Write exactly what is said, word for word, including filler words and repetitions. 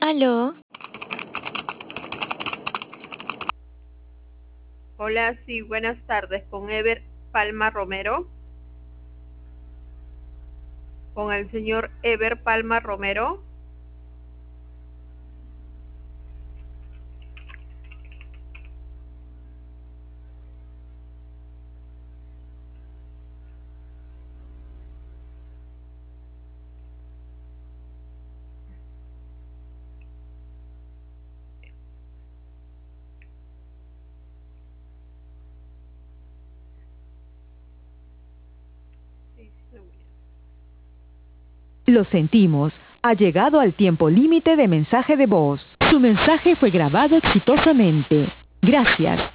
Aló, Hola, sí, buenas tardes. Con Ever Palma Romero. Con el señor Ever Palma Romero. Lo sentimos. Ha llegado al tiempo límite de mensaje de voz. Su mensaje fue grabado exitosamente. Gracias.